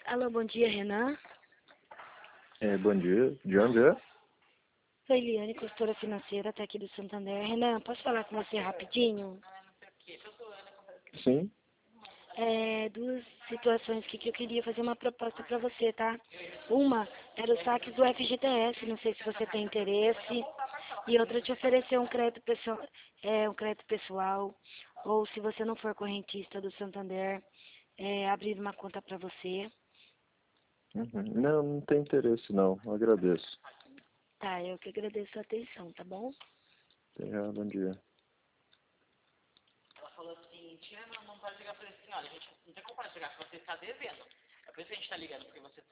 Alô, bom dia, Renan. Bom dia. De onde é? Sou Eliane, consultora financeira, tá aqui do Santander. Renan, posso falar com você rapidinho? Sim. Duas situações que eu queria fazer uma proposta para você, tá? Uma era os saques do FGTS, não sei se você tem interesse. E outra, te oferecer um crédito pessoal, ou se você não for correntista do Santander, abrir uma conta para você. Uhum. Não tem interesse não. Agradeço. Tá, eu que agradeço a atenção, tá bom? Bom dia. Ela falou assim, tia, não pode ligar para ele assim, olha, a gente não tem como parar de ligar, se você está devendo. É por isso que a gente está ligando, porque você está